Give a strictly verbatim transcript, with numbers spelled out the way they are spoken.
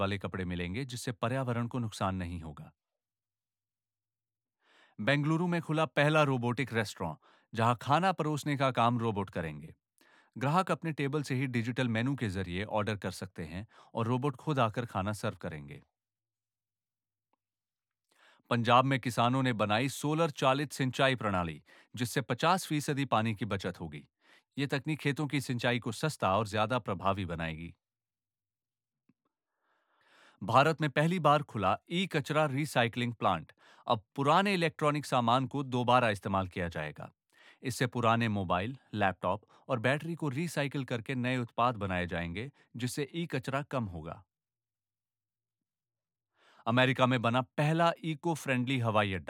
वाले कपड़े मिलेंगे जिससे पर्यावरण को नुकसान नहीं होगा। बेंगलुरु में खुला पहला रोबोटिक रेस्टोरेंट, जहां खाना परोसने का काम रोबोट करेंगे। ग्राहक अपने टेबल से ही डिजिटल मेनू के जरिए ऑर्डर कर सकते हैं और रोबोट खुद आकर खाना सर्व करेंगे। पंजाब में किसानों ने बनाई सोलर चालित सिंचाई प्रणाली, जिससे पचास फीसदी पानी की बचत होगी। ये तकनीक खेतों की सिंचाई को सस्ता और ज्यादा प्रभावी बनाएगी। भारत में पहली बार खुला ई कचरा रिसाइकलिंग प्लांट। अब पुराने इलेक्ट्रॉनिक सामान को दोबारा इस्तेमाल किया जाएगा। इससे पुराने मोबाइल, लैपटॉप और बैटरी को रिसाइकिल करके नए उत्पाद बनाए जाएंगे, जिससे ई कचरा कम होगा। अमेरिका में बना पहला इको फ्रेंडली हवाई अड्डा।